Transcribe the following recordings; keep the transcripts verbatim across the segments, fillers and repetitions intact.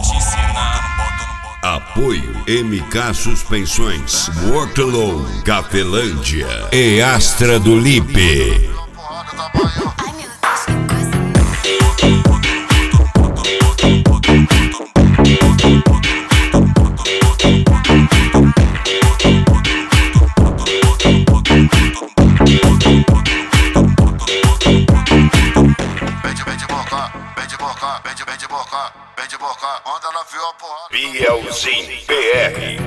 te ensinar. Apoio M K Suspensões, Worklow, Cafelândia e Astra do Lipe. Bielzinho P R.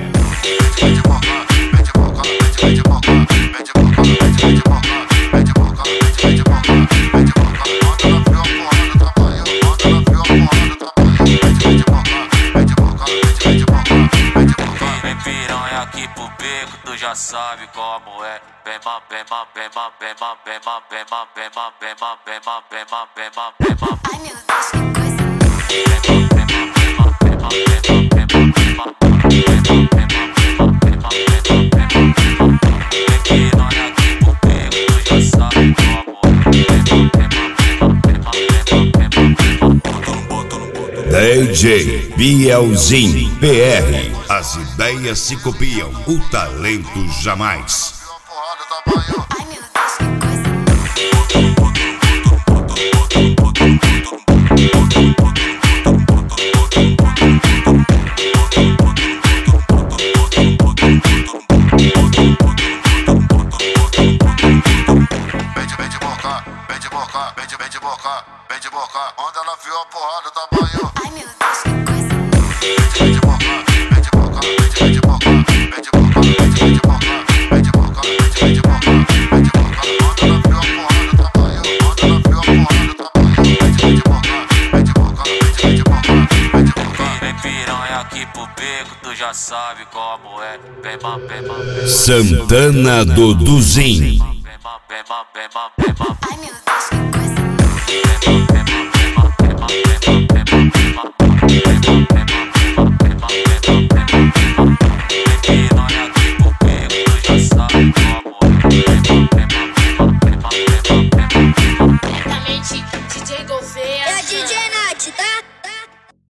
Vem piranha aqui pro beco, tu já sabe como é. Bema, bema, bema, bema, bema, bema, bema, bema, bema, bema, bema, bema. Ai meu Deus, que coisa. D J Bielzinho P R. As ideias se copiam, o talento jamais. Ai meu Deus, que coisa. Vem de boca, vem de boca, vem de, vem de boca, vem de boca. Onde ela viu a porrada, o tamanho. Ai meu Deus, que coisa. Vem de boca, vem de boca, vem de boca, vem de boca, vem de boca, vem de boca, vem de boca, vem de boca. Onde ela viu a porrada, o tamanho. Onde ela viu a porrada, o tamanho. Vem de boca, vem de boca, vem de boca, vem de boca. Vem piranha aqui pro beco, tu já sabe como é. Bema, bema, bema. Santana do Duzin. Bema, bema, bema, bema. Ai meu Deus, que coisa. Bema, bema, bema, bema, bema.